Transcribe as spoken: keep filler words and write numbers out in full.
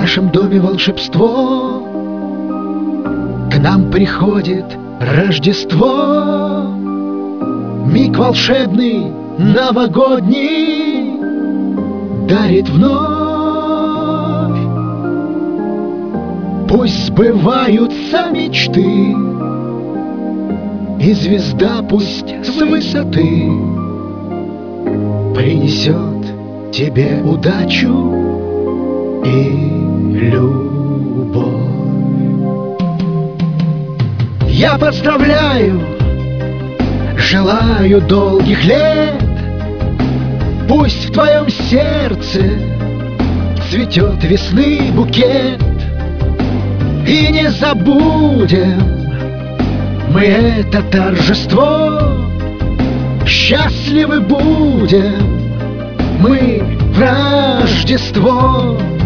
нашем доме волшебство, к нам приходит Рождество. Миг волшебный, новогодний дарит вновь. Пусть сбываются мечты, и звезда пусть с высоты принесет тебе удачу и любовь. Я поздравляю, желаю долгих лет. Пусть в твоем сердце цветет весны букет. И не забудем мы это торжество. Счастливы будем мы в Рождество.